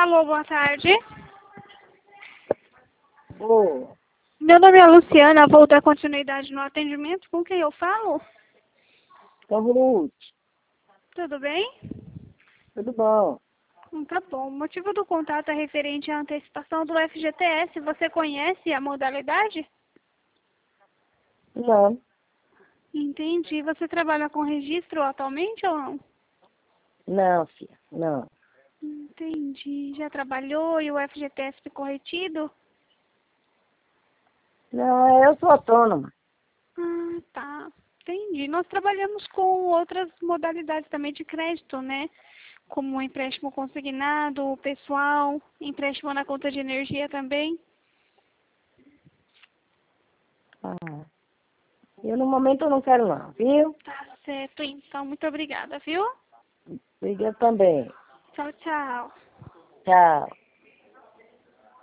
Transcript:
Alô, boa tarde. Boa. Meu nome é Luciana, vou dar continuidade no atendimento. Com quem eu falo? Ruth, Tudo bem? tudo bom? Tá bom. O motivo do contato é referente à antecipação do FGTS. Você conhece a modalidade? Não, Entendi. Você trabalha com registro atualmente ou não? não, filha, não. Entendi. Já trabalhou e o FGTS ficou retido? Não, eu sou autônoma. Ah, tá. Entendi. Nós trabalhamos com outras modalidades também de crédito, né? Como empréstimo consignado, pessoal, empréstimo na conta de energia também. Ah, eu no momento eu não quero não, viu? Tá certo, então. Muito obrigada, viu? Obrigada também. Tchau, tchau. Tchau.